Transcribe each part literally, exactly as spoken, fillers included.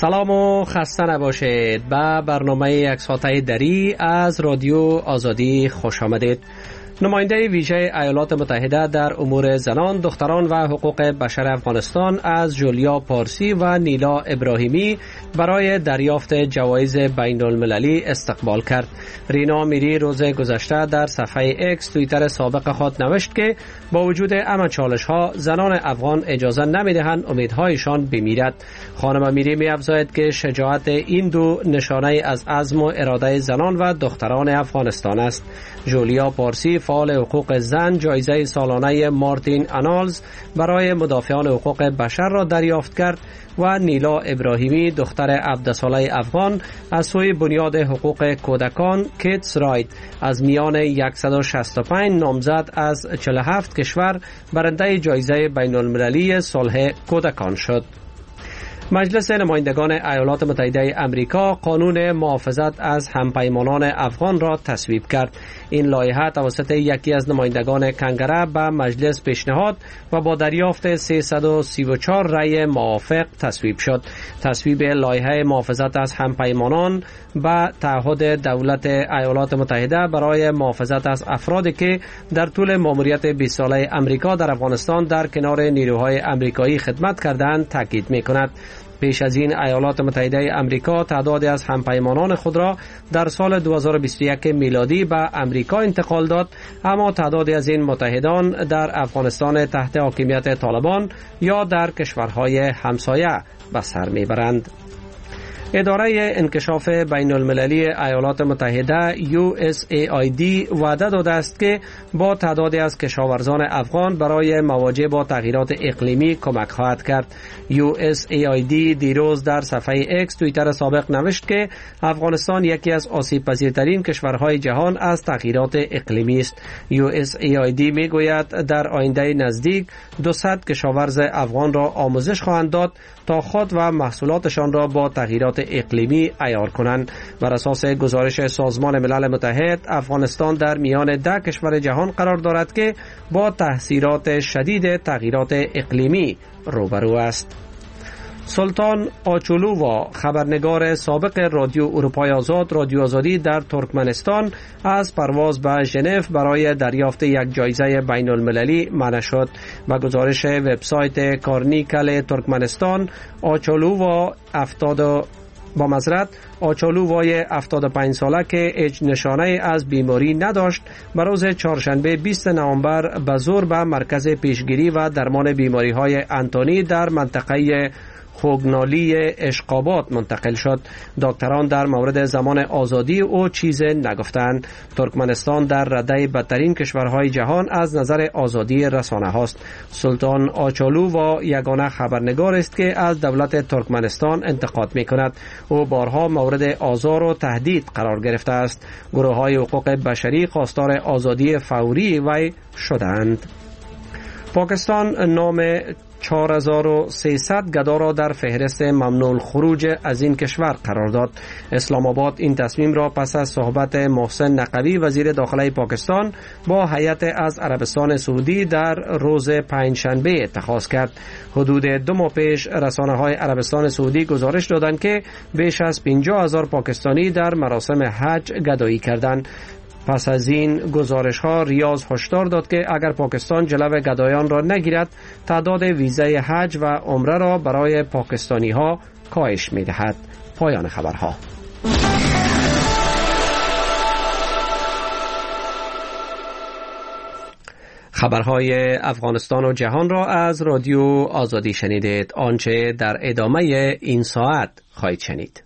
سلام و خسته نباشید. به برنامه یک ساعته دری از رادیو آزادی خوش آمدید. نماینده ویژه ایالات متحده در امور زنان، دختران و حقوق بشر افغانستان از جولیا پارسی و نیلا ابراهیمی برای دریافت جوایز بین المللی استقبال کرد. رینا میری روز گذشته در صفحه اکس توییتر سابق خود نوشت که با وجود همه چالش ها زنان افغان اجازه نمیدهند امیدهایشان بمیرد. خانم میری می افزاید که شجاعت این دو نشانه از عزم و اراده زنان و دختران افغانستان است. جولیا پارسی فعال حقوق زن جایزه سالانه مارتین آنالز برای مدافعان حقوق بشر را دریافت کرد و نیلا ابراهیمی دختر عبدالصالح افغان از سوی بنیاد حقوق کودکان کیدز رایت از میان صد و شصت و پنج نامزد از چهل و هفت کشور برنده جایزه بین المللی صلح کودکان شد. مجلس نمایندگان ایالات متحده آمریکا قانون محافظت از همپیمانان افغان را تصویب کرد. این لایحه توسط یکی از نمایندگان کنگره به مجلس پیشنهاد و با دریافت سیصد و سی و چهار رأی موافق تصویب شد. تصویب لایحه محافظت از همپیمانان به تعهد دولت ایالات متحده برای محافظت از افرادی که در طول ماموریت بیست ساله آمریکا در افغانستان در کنار نیروهای آمریکایی خدمت کردند تاکید می‌کند. پیش از این ایالات متحده آمریکا تعدادی از همپیمانان خود را در سال دو هزار و بیست و یک میلادی به آمریکا انتقال داد، اما تعدادی از این متحدان در افغانستان تحت حاکمیت طالبان یا در کشورهای همسایه به سر میبرند. اداره انکشاف بین المللی ایالات متحده یو اس ای آی دی وعده داده است که با تعدادی از کشاورزان افغان برای مواجه با تغییرات اقلیمی کمک خواهد کرد. یو اس ای آی دی دیروز در صفحه اکس توییتر سابق نوشت که افغانستان یکی از آسیب پذیرترین کشورهای جهان از تغییرات اقلیمی است. یو اس ای آی دی می گوید در آینده نزدیک دویست کشاورز افغان را آموزش خواهند داد تا خود و محصولاتشان را با تغییرات اقلیمی عیار کنند. بر اساس گزارش سازمان ملل متحد، افغانستان در میان ده کشور جهان قرار دارد که با تاثیرات شدید تغییرات اقلیمی روبرو است. سلطان آچولووا، خبرنگار سابق رادیو اروپای آزاد رادیو آزادی در ترکمنستان، از پرواز به ژنو برای دریافت یک جایزه بین المللی منع شد. با گزارش وبسایت کارنیکل ترکمنستان، آچولووا افتاد با مزرعت آچولووای هفتاد و پنج ساله که هیچ نشانه از بیماری نداشت به روز چهارشنبه بیست نوامبر به زور به مرکز پیشگیری و درمان بیماری های انتونی در منطقه خوگنالی اشقابات منتقل شد. دکتران در مورد زمان آزادی او چیز نگفتند. ترکمنستان در رده بدترین کشورهای جهان از نظر آزادی رسانه هاست. سلطان آچولووا یگانه خبرنگار است که از دولت ترکمنستان انتقاد می کند. او بارها مورد آزار و تهدید قرار گرفته است. گروه های حقوق بشری خواستار آزادی فوری وی شدند. پاکستان نام چهار هزار و سیصد گدا را در فهرست ممنوع الخروج از این کشور قرار داد. اسلام آباد این تصمیم را پس از صحبت محسن نقوی وزیر داخله پاکستان با هیئت از عربستان سعودی در روز پنجشنبه اتخاذ کرد. حدود دو ماه پیش رسانه های عربستان سعودی گزارش دادند که بیش از پنجاه هزار پاکستانی در مراسم حج گدایی کردند. پس از این گزارش ها ریاض هشدار داد که اگر پاکستان جلو گدایان را نگیرد تعداد ویزای حج و عمره را برای پاکستانی ها کاهش می دهد. پایان خبرها. خبرهای افغانستان و جهان را از رادیو آزادی شنیدید. آنچه در ادامه این ساعت خواهید شنید.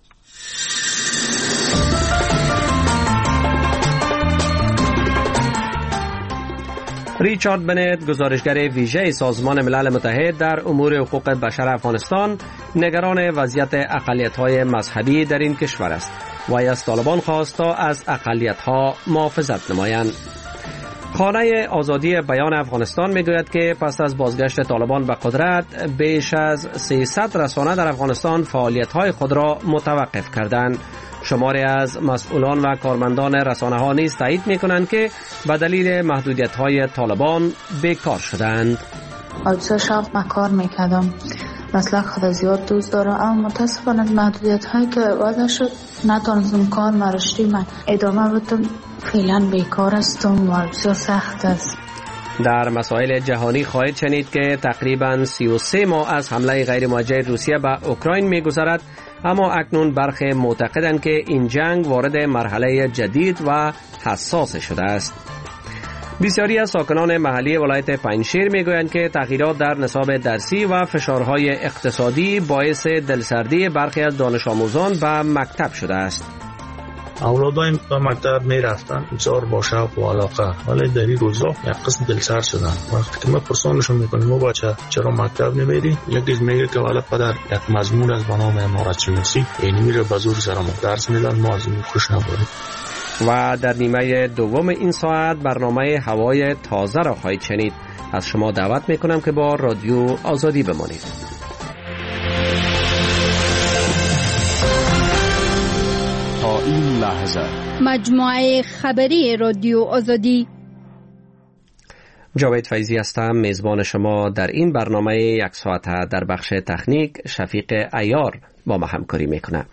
ریچارد بنت، گزارشگر ویژه سازمان ملل متحد در امور حقوق بشر افغانستان، نگران وضعیت اقلیت‌های مذهبی در این کشور است. وی از طالبان خواست تا از اقلیت‌ها محافظت نمایند. خانه آزادی بیان افغانستان میگوید که پس از بازگشت طالبان به قدرت بیش از سیصد رسانه در افغانستان فعالیت‌های خود را متوقف کردند. شماری از مسئولان و کارمندان رسانه ها نیز تایید می کنند که به دلیل محدودیت های طالبان بیکار شدند. حادثه شب من کار میکردم مسلک خود زیاد دوست دارم، اما متاسفانه محدودیت هایی که وضع شد نتونستم کار مرشتی من ادامه بدم. فعلا بیکار هستم و بسیار سخت است. در مسائل جهانی خواهید شنید که تقریباً سی و سه ماه از حمله غیر موجه روسیه به اوکراین می‌گذرد، اما اکنون برخی معتقدند که این جنگ وارد مرحله جدید و حساس شده است. بسیاری از ساکنان محلی ولایت پنجشیر میگویند که تغییرات در نصاب درسی و فشارهای اقتصادی باعث دلسردی برخی از دانش آموزان به مکتب شده است. اولادایم به مکتب می رفتن بسیار با شوق و علاقه، ولی در این روزا یک قسم دلسرد شدن. وقتی که ما پرسانشون میکنیم ما بچه چرا مکتب نمیری، یکیش میگه که والا پدر یک مضمون از به نام امارت شناسی یعنی میره به زور سرمون درس میدن، ما از این خوش نبودیم. و در نیمه دوم این ساعت برنامه هوای تازه را خواهید شنید. از شما دعوت میکنم که با رادیو آزادی بمانید. تا این لحظه مجموعه خبری رادیو آزادی. جاوید فیضی هستم، میزبان شما در این برنامه یک ساعته. در بخش تکنیک شفیق عیار با ما همکاری میکنه.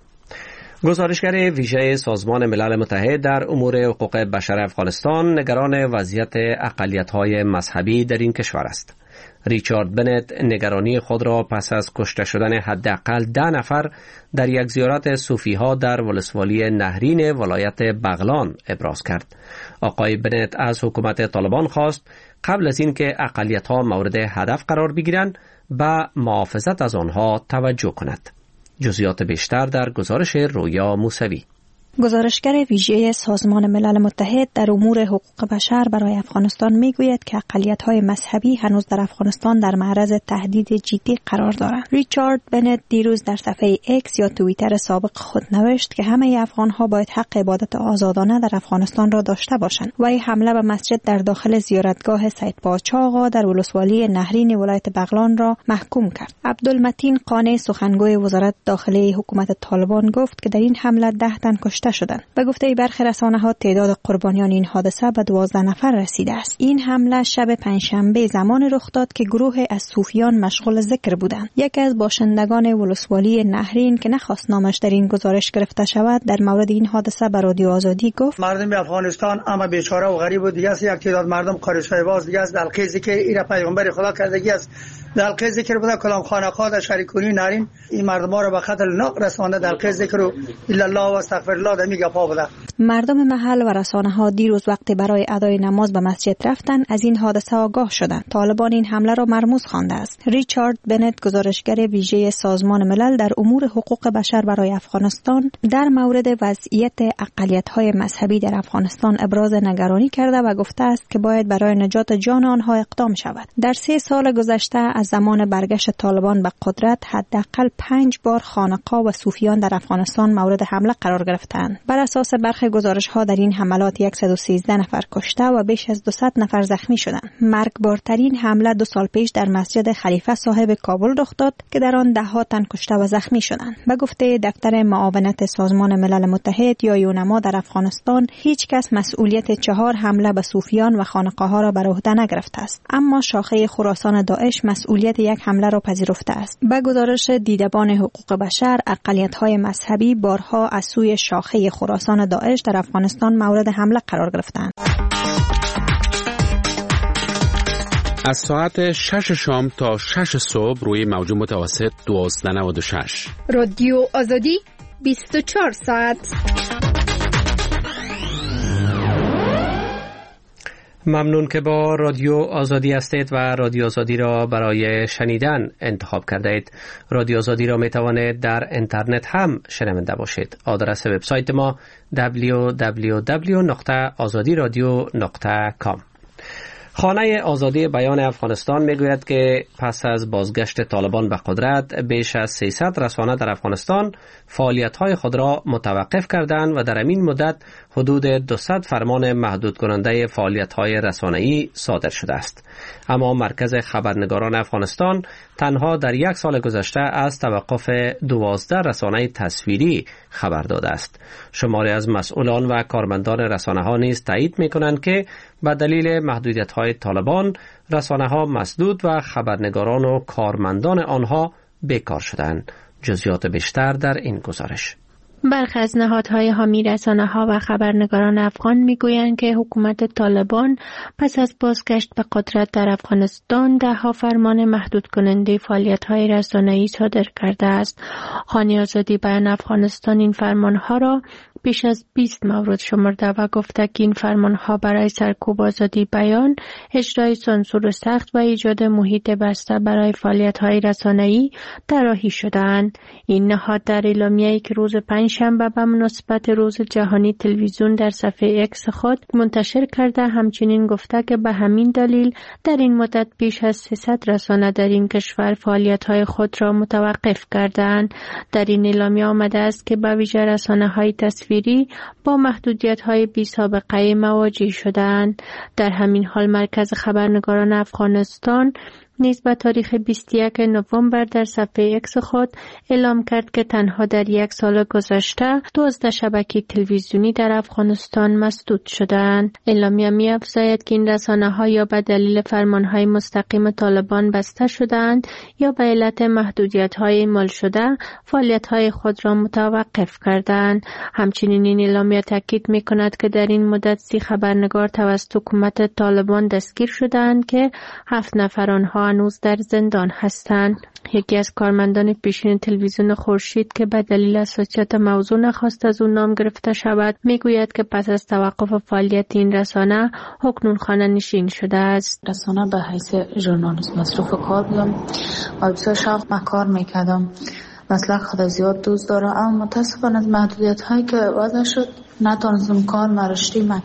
گزارشگر ویژه سازمان ملل متحد در امور حقوق بشر افغانستان نگران وضعیت اقلیت‌های مذهبی در این کشور است. ریچارد بنت نگرانی خود را پس از کشته شدن حداقل ده نفر در یک زیارت صوفی‌ها در ولسوالی نهرین ولایت بغلان ابراز کرد. آقای بنت از حکومت طالبان خواست قبل از اینکه اقلیت‌ها مورد هدف قرار بگیرند به محافظت از آنها توجه کند. جزئیات بیشتر در گزارش رویا موسوی. گزارشگر ویژه سازمان ملل متحد در امور حقوق بشر برای افغانستان میگوید که اقلیت‌های مذهبی هنوز در افغانستان در معرض تهدید جدی قرار دارند. ریچارد بنت دیروز در صفحه ایکس یا توییتر سابق خود نوشت که همه افغان‌ها باید حق عبادت آزادانه در افغانستان را داشته باشند و این حمله به مسجد در داخل زیارتگاه سید پادشاه آقا در ولسوالی نهرین ولایت بغلان را محکوم کرد. عبدالمتین قانع سخنگوی وزارت داخلی حکومت طالبان گفت که در این حمله ده تن کشته شدند. به گفته برخی رسانه‌ها تعداد قربانیان این حادثه به دوازده نفر رسیده است. این حمله شب پنجشنبه زمان رخ داد که گروه از صوفیان مشغول ذکر بودند. یکی از باشندگان ولسوالی نهرین که نخواست نامش در این گزارش گرفته شود در مورد این حادثه به رادیو آزادی گفت: مردم افغانستان اما بیچاره و غریب و دیگه است. یک تعداد مردم قارچ‌های باز دیگه است. دلقی ذکر ایرا پیغمبر خدا کردگی است. دلقی ذکر بوده کلام خانقاه در شریکونی نهرین این مردم را به خطر ناق رسانده. دلقی ذکر و الا الله و استغفر الله میگه پا بوده. مردم محل و رسانه‌ها دیروز وقتی برای ادای نماز به مسجد رفتن از این حادثه آگاه شدند. طالبان این حمله را مرموز خوانده است. ریچارد بنت گزارشگر ویژه سازمان ملل در امور حقوق بشر برای افغانستان در مورد وضعیت اقلیت‌های مذهبی در افغانستان ابراز نگرانی کرده و گفته است که باید برای نجات جان آنها اقدام شود. در سه سال گذشته از زمان برگشت طالبان به قدرت حداقل پنج بار خانقاه و صوفیان در افغانستان مورد حمله قرار گرفتند. بر اساس برخی گزارش‌ها در این حملات صد و سیزده نفر کشته و بیش از دویست نفر زخمی شدند. مرگبارترین حمله دو سال پیش در مسجد خلیفه صاحب کابل رخ داد که در آن ده ها تن کشته و زخمی شدند. به گفته دفتر معاونت سازمان ملل متحد یا یونما در افغانستان هیچ کس مسئولیت چهار حمله به صوفیان و خانقاه‌ها را بر عهده نگرفته است، اما شاخه خراسان داعش مسئولیت یک حمله را پذیرفته است. به گزارش دیدبان حقوق بشر اقلیت‌های مذهبی بارها از سوی شاخه خراسان داعش در افغانستان مورد حمله قرار گرفتند. از ساعت شش شام تا شش صبح روی موج متوسط دوازده نود و شش رادیو آزادی بیست و چهار ساعت. ممنون که با رادیو آزادی هستید و رادیو آزادی را برای شنیدن انتخاب کرده اید. رادیو آزادی را می توانید در اینترنت هم شنونده باشید. آدرس وبسایت ما دبلیو دبلیو دبلیو نقطه آزادی رادیو نقطه کام. خانه آزادی بیان افغانستان میگوید که پس از بازگشت طالبان به قدرت بیش از سیصد رسانه در افغانستان فعالیت‌های خود را متوقف کردند و در این مدت حدود دویست فرمان محدود کننده فعالیت‌های رسانه‌ای صادر شده است. اما مرکز خبرنگاران افغانستان تنها در یک سال گذشته از توقف دوازده رسانه تصویری خبر داده است. شماری از مسئولان و کارمندان رسانه‌ها نیز تایید می‌کنند که به دلیل محدودیت‌های طالبان رسانه‌ها مسدود و خبرنگاران و کارمندان آنها بیکار شدند. جزئیات بیشتر در این گزارش. برخی از نهادهای حامی رسانه‌ها و خبرنگاران افغان میگویند که حکومت طالبان پس از بازگشت به قدرت در افغانستان ده‌ها فرمان محدود کننده فعالیت‌های رسانه‌ای صادر کرده است. خانی آزادی بیان افغانستان این فرمان‌ها را بیش از بیست مورد شمرده و گفته که این فرمان‌ها برای سرکوب آزادی بیان، اجرای سانسور سخت و ایجاد محیط بسته برای فعالیت‌های رسانه‌ای طراحی شده‌اند. این نهاد در اعلامیه‌ای که روز پنجشنبه به مناسبت روز جهانی تلویزیون در صفحه اکس خود منتشر کرده همچنین گفته که به همین دلیل در این مدت بیش از سیصد رسانه در این کشور فعالیت‌های خود را متوقف کردند. در این اعلامیه آمده است که به ویژه رسانه‌های تصویری با محدودیت‌های بی سابقه مواجه شدند. در همین حال مرکز خبرنگاران افغانستان نیز به تاریخ بیست و یکم نوامبر در صفحه اکس خود اعلام کرد که تنها در یک سال گذشته دوازده شبکه تلویزیونی در افغانستان مسدود شدند. اعلامیه می‌افزاید که این رسانه‌ها یا به دلیل فرمان‌های مستقیم طالبان بسته شدند یا به علت محدودیت‌های اعمال شده فعالیت‌های خود را متوقف کردند. همچنین این اعلامیه تاکید می‌کند که در این مدت سی خبرنگار توسط حکومت طالبان دستگیر شدند که هفت نفر آنها هنوز در زندان هستند. یکی از کارمندان پیشین تلویزیون خورشید که به دلیل حساسیت موضوع نخواست از او نام گرفته شود میگوید که پس از توقف فعالیت این رسانه اکنون خانه نشین شده است. رسانه به حیث ژورنالیست مصروف کار بودم و بسیار شوق من کار میکردم. مسلک خود زیاد دوست دارم اما متاسفانه از محدودیت هایی که وضع شد نتونستم کار مرشتی من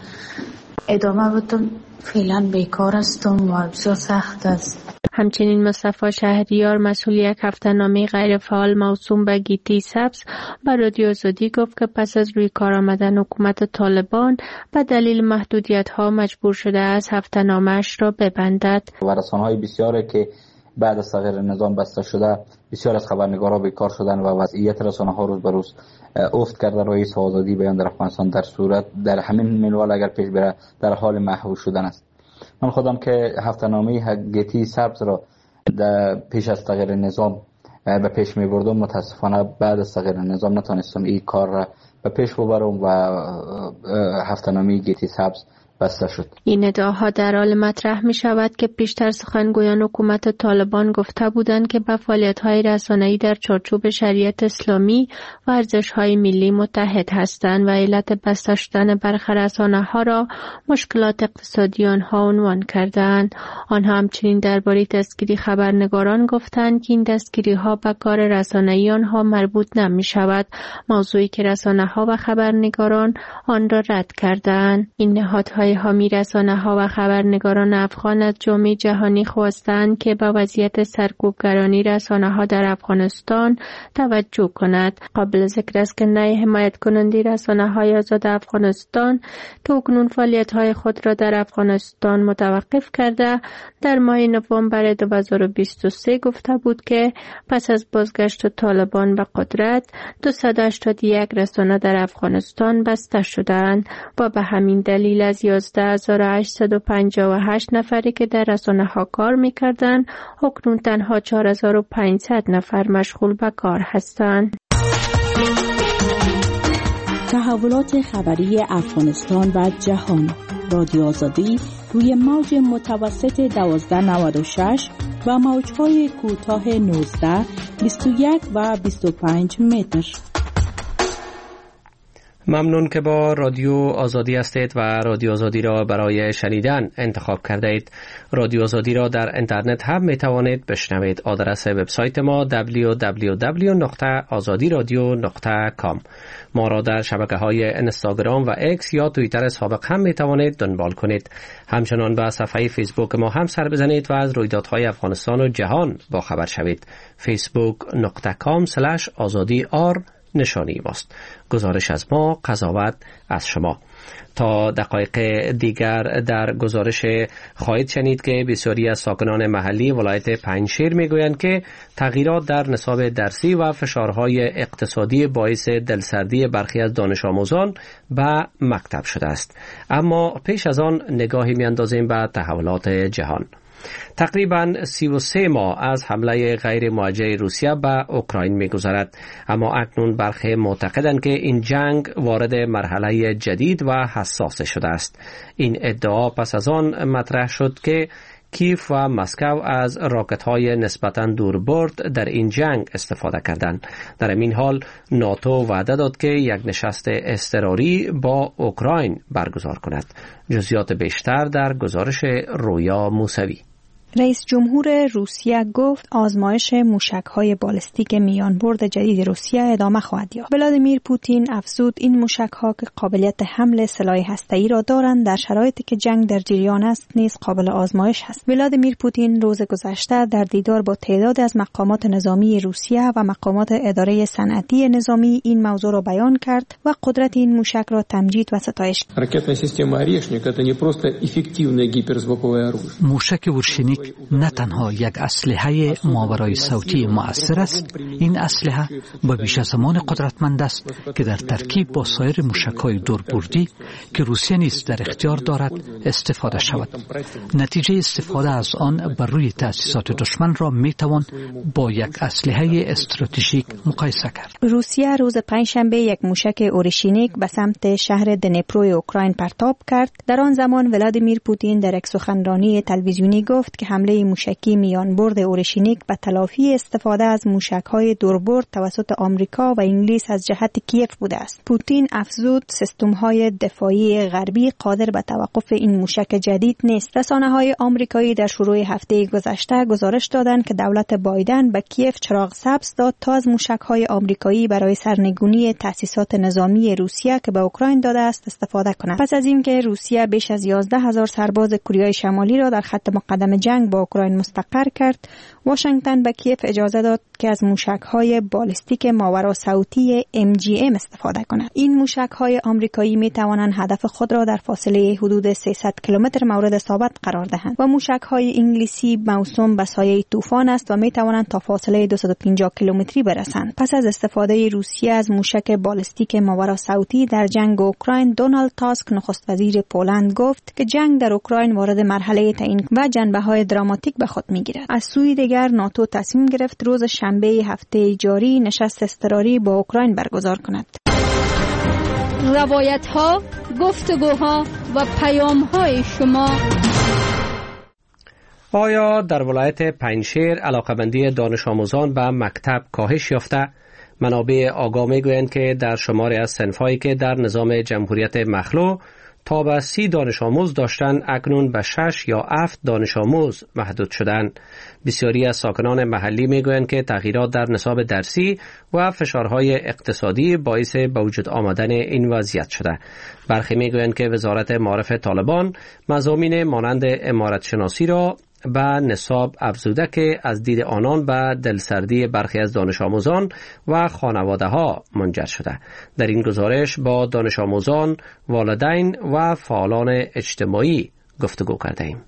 ادامه بدم. فعلا بیکار هستم و بسیار سخت است. همچنین مصطفی شهریار مسئول یک هفته‌نامه غیر فعال موسوم به گیتی سبز به رادیو آزادی گفت که پس از روی کار آمدن حکومت طالبان به دلیل محدودیت‌ها مجبور شده است هفته‌نامه‌اش را ببندد. و رسانه‌های بسیاری که بعد از تغییر نظام بسته شده بسیار از خبرنگارا بیکار شدن و وضعیت رسانه‌ها روز به روز افت کرده. رئیس آزادی بیان در افغانستان در صورت در همین منوال اگر پیش بره در حال محو شدن است. من خودم که هفته‌نامه گیتی سبز را در پیش از تغییر نظام به پیش می بردم متاسفانه بعد از تغییر نظام نتونستم این کار را به پیش ببرم و هفته‌نامه گیتی سبز بسته شد. این ادعاها در حال مطرح می شود که پیشتر سخنگویان حکومت طالبان گفته بودند که به فعالیت‌های رسانه‌ای در چارچوب شریعت اسلامی و ارزش‌های ملی متحد هستند و علت بسته شدن برخی رسانه‌ها را مشکلات اقتصادی آنها عنوان کردند. آنها همچنین درباره دستگیری خبرنگاران گفتند که این دستگیری‌ها به کار رسانه‌ای آنها مربوط نمی شود، موضوعی که رسانه‌ها و خبرنگاران آن را رد کردند. این نهادهای حامی رسانه‌ها و خبرنگاران افغان از جامعه جهانی خواستند که به وضعیت سرکوبگرانی رسانه‌ها در افغانستان توجه کند. قابل ذکر است که نه حمایت کننده رسانه‌های آزاد افغانستان که اکنون فعالیت‌های خود را در افغانستان متوقف کرده در ماه نوامبر دو هزار و بیست و سه گفته بود که پس از بازگشت طالبان به قدرت دویست و هشتاد و یک رسانه در افغانستان بسته شدند و به همین دلیل از یازده هزار و هشتصد و پنجاه و هشت نفری که در رسانه‌ها کار می‌کردند اکنون تنها چهار هزار و پانصد نفر مشغول به کار هستند. تحولات خبری افغانستان و جهان. رادیو آزادی روی موج متوسط دوازده نود و شش و موج‌های کوتاه نوزده، بیست و یک و بیست و پنج متر. ممنون که با رادیو آزادی هستید و رادیو آزادی را برای شنیدن انتخاب کرده اید. رادیو آزادی را در اینترنت هم می توانید بشنوید. آدرس وبسایت ما دبلیو دبلیو دبلیو دات آزادی رادیو دات کام. ما را در شبکه‌های اینستاگرام و ایکس یا توییتر سابق هم می توانید دنبال کنید. همچنان به صفحه فیسبوک ما هم سر بزنید و از رویدادهای افغانستان و جهان با خبر شوید. فیسبوک دات کام اسلش آزادی آر نشانی ماست. گزارش از ما، قضاوت از شما. تا دقایق دیگر در گزارش خواهید شنید که بسیاری از ساکنان محلی ولایت پنجشیر میگویند که تغییرات در نصاب درسی و فشارهای اقتصادی باعث دلسردی برخی از دانش آموزان به مکتب شده است. اما پیش از آن نگاهی میاندازیم به تحولات جهان. تقریبا سی و سه ماه از حمله غیر موجه روسیه به اوکراین می‌گذرد، اما اکنون برخی معتقدند که این جنگ وارد مرحله جدید و حساس شده است. این ادعا پس از آن مطرح شد که کیف و مسکو از راکت‌های نسبتاً دوربرد در این جنگ استفاده کردند. در این حال ناتو وعده داد که یک نشست اضطراری با اوکراین برگزار کند. جزئیات بیشتر در گزارش رویا موسوی. رئیس جمهور روسیه گفت آزمایش موشک‌های بالستیک میانبرد جدید روسیه ادامه خواهد یافت. ولادیمیر پوتین افزود این موشک‌ها که قابلیت حمل سلاح هسته‌ای را دارند در شرایطی که جنگ در جریان است نیز قابل آزمایش است. ولادیمیر پوتین روز گذشته در دیدار با تعداد از مقامات نظامی روسیه و مقامات اداره صنعتی نظامی این موضوع را بیان کرد و قدرت این موشک را تمجید و ستایش کرد. رکتنا سیستم اریشنیک это не просто эффективное гиперзвуковое оружие. موشک ورشنیک نه تنها یک اسلحه ماورای صوتی مؤثر است، این اسلحه به بیش از زمان قدرتمند است که در ترکیب با سایر موشک‌های دوربردی که روسیه نیز در اختیار دارد استفاده شود. نتیجه استفاده از آن بر روی تأسیسات دشمن را میتوان با یک اسلحه استراتژیک مقایسه کرد. روسیه روز پنجشنبه یک موشک اورشنیک به سمت شهر دنیپروی اوکراین پرتاب کرد. در آن زمان ولادیمیر پوتین در یک سخنرانی تلویزیونی گفت که حمله موشکی میانبرد اورشنیک به تلافی استفاده از موشک‌های دوربرد توسط آمریکا و انگلیس از جهت کیف بوده است. پوتین افزود سیستم‌های دفاعی غربی قادر به توقف این موشک جدید نیست. رسانه‌های آمریکایی در شروع هفته گذشته گزارش دادند که دولت بایدن به کیف چراغ سبز داد تا از موشک‌های آمریکایی برای سرنگونی تأسیسات نظامی روسیه که به اوکراین داده است استفاده کند. پس از اینکه روسیه بیش از یازده هزار سرباز کره شمالی را در خط مقدم جنگ با اوکراین مستقر کرد، واشنگتن به کیف اجازه داد که از موشک‌های بالستیک ماوراءصوتی ام جی ام استفاده کند. این موشک‌های آمریکایی می‌توانند هدف خود را در فاصله حدود سیصد کیلومتر مورد اصابت قرار دهند و موشک‌های انگلیسی موسوم به سایه طوفان است و می‌توانند تا فاصله دویست و پنجاه کیلومتری برسند. پس از استفاده روسیه از موشک بالستیک ماوراءصوتی در جنگ اوکراین، دونالد تاسک نخست وزیر پولند گفت که جنگ در اوکراین وارد مرحله تعیین و جنبه‌های دراماتیک به خود می‌گیرد. از سوی دیگر ناتو تصمیم گرفت روز شنبه هفته جاری نشست اضطراری با اوکراین برگزار کند. روایت‌ها، گفتگوها و پیام‌های شما. آیا در ولایت پنجشیر علاقه‌مندی دانش آموزان به مکتب کاهش یافته؟ منابع آگاه می‌گویند که در شماری از صنف‌هایی که در نظام جمهوریت مخلوع تا به سی دانش آموز داشتن اکنون به شش یا هفت دانش آموز محدود شدند. بسیاری از ساکنان محلی میگویند که تغییرات در نصاب درسی و فشارهای اقتصادی باعث به وجود آمدن این وضعیت شده. برخی میگویند که وزارت معارف طالبان مضامین مانند عمارت شناسی را به نصاب افزوده که از دید آنان به دلسردی برخی از دانش آموزان و خانواده ها منجر شده. در این گزارش با دانش آموزان، والدین و فعالان اجتماعی گفتگو کرده ایم.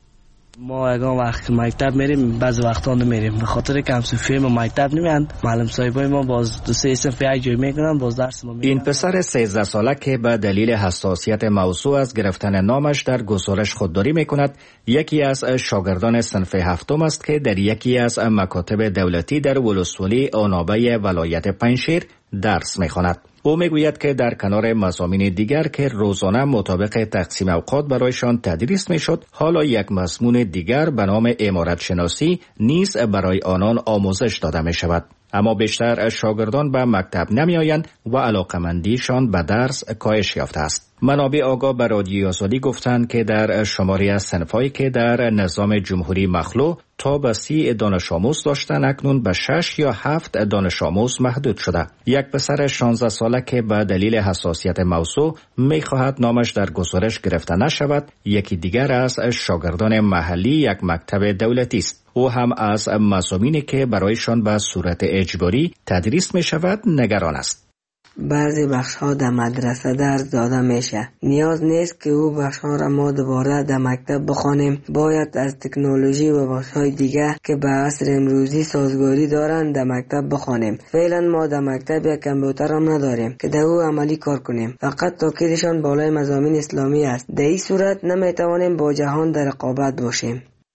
ما اگه وقت مکتب میریم بعض وقتا نمیریم به خاطر کم صفحه ما مکتب نمیاند. معلم صاحبای ما باز دو سه صفحه یک جای میکنن باز درس ما میگن. این پسر سیزده ساله که به دلیل حساسیت موضوع از گرفتن نامش در گزارش خودداری میکند یکی از شاگردان صنف هفتم است که در یکی از مکاتب دولتی در ولسوالی آنابه ولایت پنجشیر درس میخواند. او میگوید که در کنار مضامین دیگر که روزانه مطابق تقسیم اوقات برایشان تدریس میشد، حالا یک مضمون دیگر به نام عمارت شناسی نیز برای آنان آموزش داده می شود. اما بیشتر شاگردان به مکتب نمی آیند و علاقمندیشان به درس کاهش یافته است. منابع آگاه به رادیوی آزادی گفتند که در شماری از صنفایی که در نظام جمهوری مخلوع تا به سی دانش آموز داشتن اکنون به شش یا هفت دانش آموز محدود شده. یک پسر شانزده ساله که به دلیل حساسیت موضوع می خواهد نامش در گزارش گرفته نشود، یکی دیگر از شاگردان محلی یک مکتب دولتی است. او هم از مضامینی که برایشان به صورت اجباری تدریس می شود نگران است. بعضی بخش‌ها در مدرسه درس داده میشه. نیاز نیست که او بخش‌ها را ما دوباره در مکتب بخوانیم. باید از تکنولوژی و بخش‌های دیگه که به عصر امروزی سازگاری دارند در مکتب بخوانیم. فعلا ما در مکتب یک کامپیوتر هم نداریم که در او عملی کار کنیم. فقط تاکیدشان بالای مضامین اسلامی است. در این صورت نمیتوانیم با جهان در رقابت باشیم.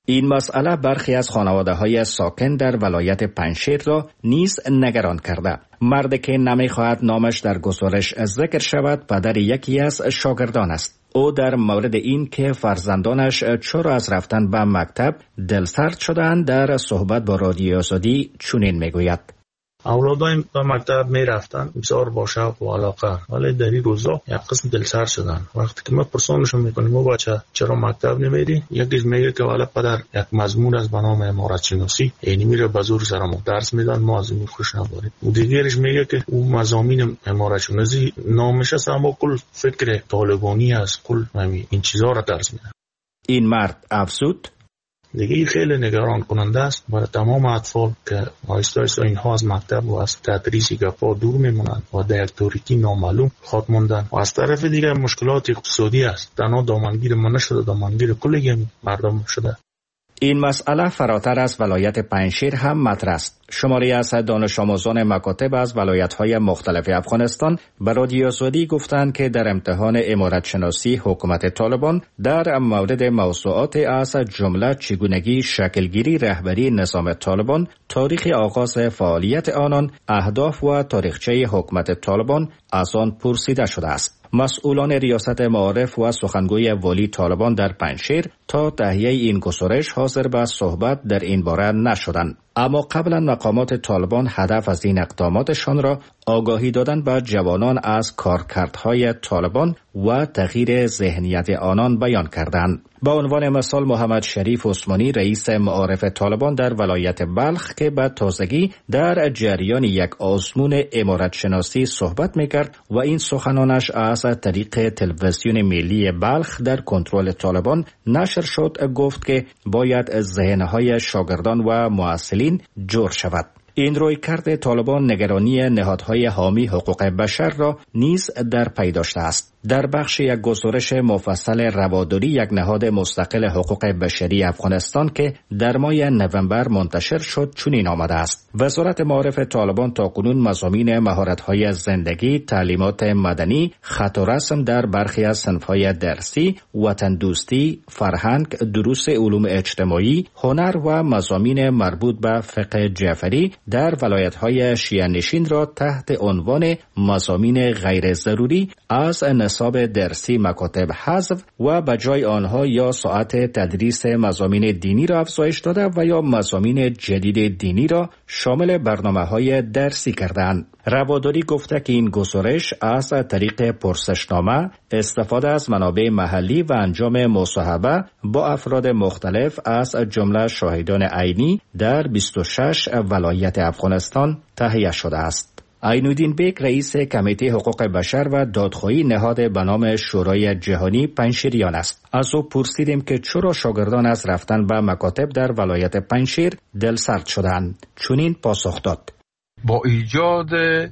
این مسئله برخی از خانواده‌های ساکن در ولایت پنجشیر را نیز نگران کرده. مردی که نمی‌خواهد نامش در گزارش ذکر شود پدر یکی از شاگردان است. او در مورد این که فرزندانش چرا از رفتن به مکتب دلسرد شدند در صحبت با رادیو آزادی چنین میگوید: اولادایم به مکتب می رفتن بسیار با شوق و علاقه، ولی در این روزا یک قسم دلسرد شدن. وقتی که ما پرسانشون میکنیم او بچه چرا مکتب نمیری، یکیش میگه که والا پدر یک مضمون از به نام عمارت شناسی اینی میره به زور سرمون درس میدن، ما از این خوش نباریم. و دیگرش میگه که او مضامین عمارت شناسی نامش است اما کل فکر طالبانی است، کل همین این چیزا را درس میدن. این مرد افزود: دیگه خیلی نگران کننده است برای تمام اطفال که آیسته آیسته اینها از مکتب و از تدریسی گپا دور میمونند و در یک تاریکی نامعلوم خود موندن. و از طرف دیگه مشکلات اقتصادی است، تنها دامنگیر ما نشده، دامنگیر کل مردم شده. این مسئله فراتر از ولایت پنجشیر هم مطرح است. شماری از دانش آموزان مکاتب از ولایت‌های مختلف افغانستان به رادیو آزادی گفتند که در امتحان عمارت شناسی حکومت طالبان در مورد موضوعات از جمله چگونگی شکلگیری رهبری نظام طالبان، تاریخ آغاز فعالیت آنان، اهداف و تاریخچه حکومت طالبان از آن پرسیده شده است. مسئولان ریاست معارف و سخنگوی والی طالبان در پنجشیر تا تهیه این گزارش حاضر به صحبت در این باره نشدند. اما قبلا مقامات طالبان هدف از این اقداماتشان را آگاهی دادن به جوانان از کارکردهای طالبان و تغییر ذهنیت آنان بیان کردند. با عنوان مثال محمد شریف عثمانی رئیس معارف طالبان در ولایت بلخ که به تازگی در جریان یک آزمون عمارت شناسی صحبت میکرد و این سخنانش از طریق تلویزیون ملی بلخ در کنترل طالبان نشر شد، گفت که باید ذهنهای شاگردان و معسلین جور شود. این رویکرد طالبان نگرانی نهادهای حامی حقوق بشر را نیز در پی داشته است. در بخش یک گزارش مفصل رواداری یک نهاد مستقل حقوق بشری افغانستان که در ماه نوامبر منتشر شد چنین آمده است: وزارت معارف طالبان تاکنون مضامین مهارت‌های زندگی، تعلیمات مدنی، خط و رسم در برخی از صنف‌های درسی، وطن دوستی، فرهنگ، دروس علوم اجتماعی، هنر و مضامین مربوط به فقه جعفری در ولایت‌های شیعه نشین را تحت عنوان مضامین غیر ضروری از نصاب درسی مکاتب حذف و به جای آنها یا ساعت تدریس مضامین دینی را افزایش داده و یا مضامین جدید دینی را شامل برنامه‌های درسی کردند. رواداری گفته که این گزارش از طریق پرسشنامه، استفاده از منابع محلی و انجام مصاحبه با افراد مختلف از جمله شاهدان عینی در بیست و شش ولایت افغانستان تهیه شده است. عین‌الدین بیگ رئیس کمیته حقوق بشر و دادخواهی نهاد به نام شورای جهانی پنجشیریان است. از او پرسیدیم که چرا شاگردان از رفتن به مکاتب در ولایت پنجشیر دلسرد شدند. چنین پاسخ داد: با ایجاد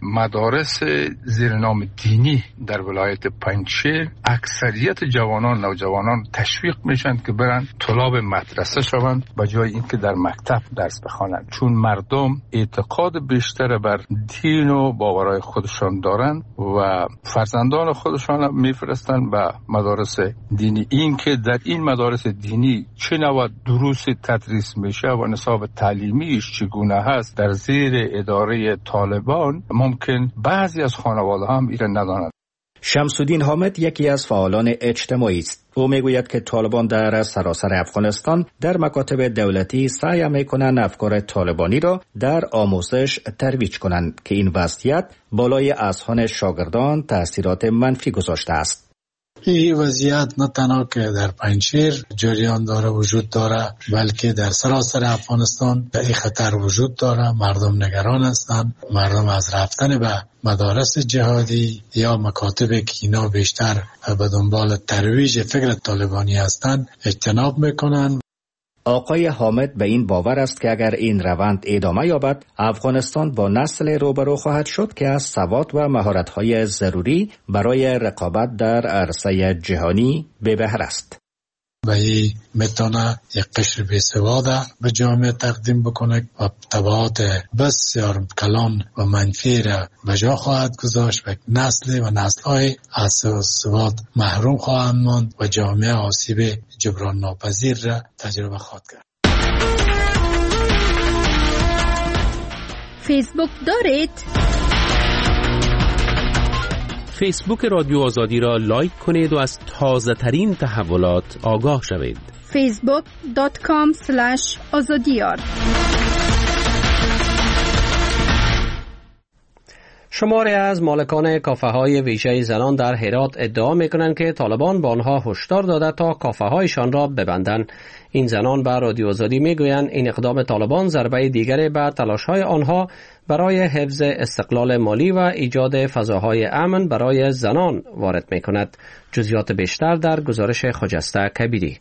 مدارس زیر نام دینی در ولایت پنجشیر اکثریت جوانان نوجوانان تشویق میشن که برن طلاب مدرسه شوند به جای اینکه در مکتب درس بخوانند، چون مردم اعتقاد بیشتر بر دین و باورهای خودشان دارند و فرزندان خودشان میفرستند به مدارس دینی. این که در این مدارس دینی چه نوع دروس تدریس میشه و نصاب تعلیمیش چگونه هست در زیر اداره طالبان، ممکن بعضی از خانواده هم ایره ندانند. شمس‌الدین حامد یکی از فعالان اجتماعی است. او میگوید که طالبان در سراسر افغانستان در مکاتب دولتی سعی میکنند افکار طالبانی را در آموزش ترویج کنند که این وضعیت بالای اذهان شاگردان تأثیرات منفی گذاشته است. این وضعیت نه تنها که در پنجشیر جریان داره وجود داره، بلکه در سراسر افغانستان این خطر وجود داره. مردم نگران هستند، مردم از رفتن به مدارس جهادی یا مکاتب که اینا بیشتر به دنبال ترویج فکر طالبانی هستند اجتناب میکنن. آقای حامد به این باور است که اگر این روند ادامه یابد، افغانستان با نسل روبرو خواهد شد که از سواد و مهارت‌های ضروری برای رقابت در عرصه جهانی بے بهره است. و این میتونه یک قشر بیسواده به جامعه تقدیم بکنه و تبعات بسیار کلان و منفی را به جا خواهد گذاشت و نسل و نسل‌های از سواد محروم خواهند ماند و جامعه آسیب جبران ناپذیر را تجربه خواهد کرد. فیسبوک دارید؟ فیسبوک رادیو آزادی را لایک کنید و از تازه ترین تحولات آگاه شوید. فیسبوک دات کام اسلش آزادیار. شماری از مالکان کافه های ویژه زنان در هرات ادعا می کنند که طالبان به آنها هشدار داده تا کافه هایشان را ببندند. این زنان به رادیو آزادی می گویند این اقدام طالبان ضربه دیگری به تلاش های آنها برای حفظ استقلال مالی و ایجاد فضاهای امن برای زنان وارد می کند. جزئیات بیشتر در گزارش خجسته کبیری.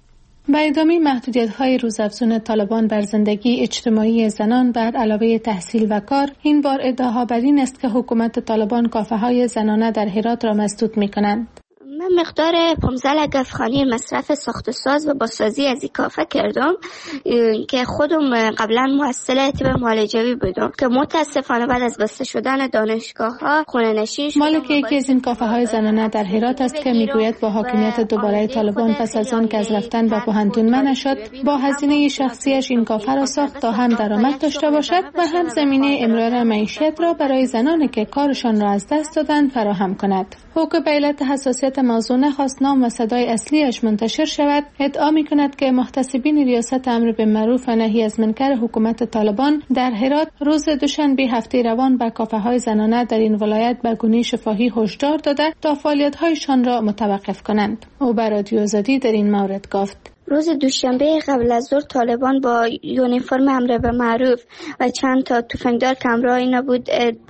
با ادامه محدودیت‌های روزافزون طالبان بر زندگی اجتماعی زنان بر علاوه تحصیل و کار، این بار ادعاها بر این است که حکومت طالبان کافه‌های زنانه در هرات را مسدود می‌کنند. من مقدار پانزده گفخانی مصرف ساخت و ساز و بازسازی از این کافه کردم که خودم قبلا محصل طب معالجوی بودم که متاسفانه بعد از بسته شدن دانشگاه ها خونه نشین شدم. مالک یکی از این کافه های زنانه در هرات است که میگوید با حاکمیت دوباره طالبان پس از آن که از رفتن به پوهنتون منع شد، با هزینه شخصیش این کافه را ساخت تا هم درآمد داشته باشد و هم زمینه امرار معیشت را برای زنانی که کارشان را از دست دادند فراهم کند. او که به علت حساسیت موضوع نخواست نام و صدای اصلیش منتشر شود، ادعا می کند که محتسبین ریاست امر بالمعروف و نهی از منکر حکومت طالبان در هرات روز دوشنبه هفته روان به کافه های زنانه در این ولایت به گونه شفاهی هشدار داده تا فعالیت هایشان را متوقف کنند. او به رادیو آزادی در این مورد گفت: روز دوشنبه قبل از ظهر طالبان با یونیفرم امر به معروف و چند تا تفنگدار که همراه اینا بود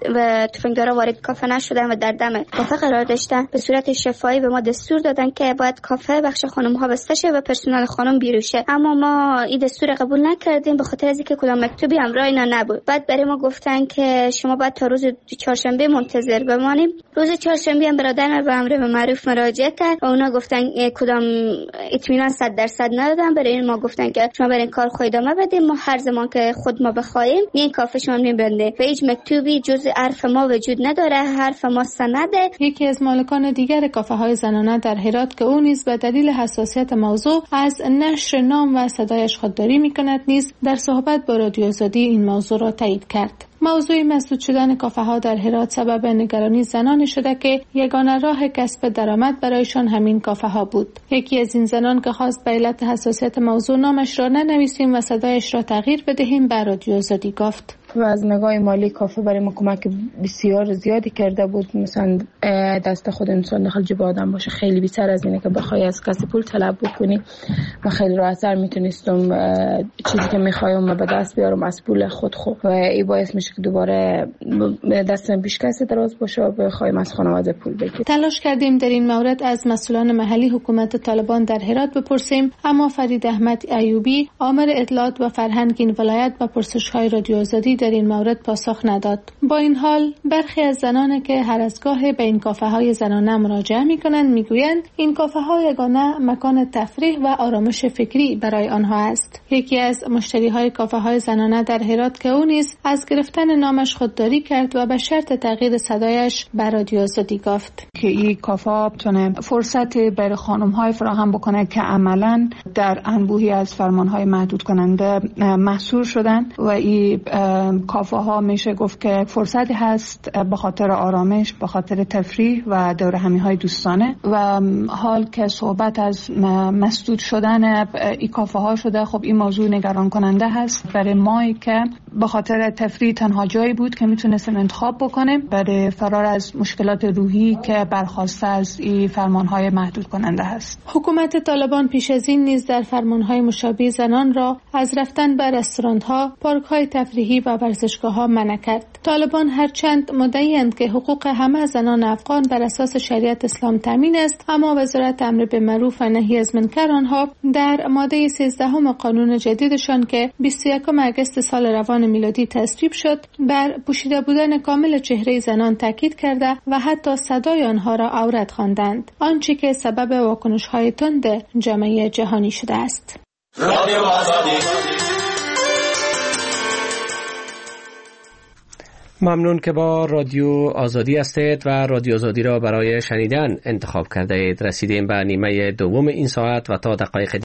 و تفنگدارا وارد کافه نشدن و در دم کافه قرار داشتن، به صورت شفاهی به ما دستور دادن که باید کافه بخش خانم ها بسته شه و پرسنل خانم بیرون شه، اما ما این دستور قبول نکردیم به خاطر از اینکه کدام مکتوبی همراه اینا نبود. بعد برای ما گفتن که شما باید تا روز چهارشنبه منتظر بمانیم. روز چهارشنبه هم برادرم به امر به معروف مراجعه کرد و اونا گفتن کدام اطمینان صد درصد ندادن. برای این ما گفتن که شما برای این کار خود ادامه بدیم، ما هر زمان که خود ما بخوایم این کافه شما میبنده و هیچ مکتوبی جز حرف ما وجود نداره، حرف ما سنده. یکی از مالکان دیگر کافه های زنانه در هرات که او نیز به دلیل حساسیت موضوع از نشر نام و صدایش خودداری میکند نیز در صحبت با رادیو آزادی این موضوع را تایید کرد. موضوع مسدود شدن کافه ها در هرات سبب نگرانی زنان شده که یگانه راه کسب درآمد برایشان همین کافه ها بود. یکی از این زنان که خواست به علت حساسیت موضوع نامش را ننویسیم و صدایش را تغییر بدهیم به رادیو آزادی گفت: و از نگاه مالی کافه برای ما کمک بسیار زیادی کرده بود. مثلا دست خود انسان داخل جیب آدم باشه خیلی بیشتر از اینه که بخوای از کسی پول طلب بکنی. من خیلی راحت‌تر میتونستم چیزی که میخوایم به دست بیارم از پول خود خود و این باعث میشه که دوباره دستم پیش کسی دراز باشه و بخوایم از خانواده پول بگیریم. تلاش کردیم در این مورد از مسئولان محلی حکومت طالبان در هرات بپرسیم، اما فرید احمد ایوبی آمر اطلاعات و فرهنگ این ولایت با پرسش‌های رادیو آزادی در این مورد پاسخ نداد. با این حال برخی از زنان که هر از گاه به این کافه های زنانه مراجعه می کنند می گویند این کافه ها یگانه مکان تفریح و آرامش فکری برای آنها است. یکی از مشتری های کافه های زنانه در هرات که او نیز از گرفتن نامش خودداری کرد و به شرط تغییر صدایش به رادیو آزادی گفت که این کافه ها بتونه فرصت برای خانم های فراهم بکنه که عملاً در انبوهی از فرمان های محدود کننده محصور شدن و این کافه ها میشه گفت که فرصتی هست به خاطر آرامش، به خاطر تفریح و دور همی های دوستانه. و حال که صحبت از مسدود شدن این کافه ها شده، خب این موضوع نگران کننده هست برای ما که به خاطر تفریح تنها جایی بود که میتونستیم انتخاب بکنیم برای فرار از مشکلات روحی که برخواسته از این فرمان های محدود کننده هست. حکومت طالبان پیش از این نیز در فرمان های مشابه زنان را از رفتن به رستوران ها، پارک های تفریحی و ورزشگاه‌ها منع کرد. طالبان هرچند مدعی‌اند که حقوق همه زنان افغان بر اساس شریعت اسلام تامین است، اما وزارت امر بالمعروف و نهی از منکر آنها در ماده سیزده قانون جدیدشان که بیست و یکم آگوست سال روان میلادی تصویب شد، بر پوشیده بودن کامل چهره زنان تاکید کرده و حتی صدای آنها را عورت خواندند، آنچه که سبب واکنش‌های تند جامعه جهانی شده است. ممنون که با رادیو آزادی هستید و رادیو آزادی را برای شنیدن انتخاب کرده اید. رسیدیم به نیمه دوم این ساعت و تا دقایق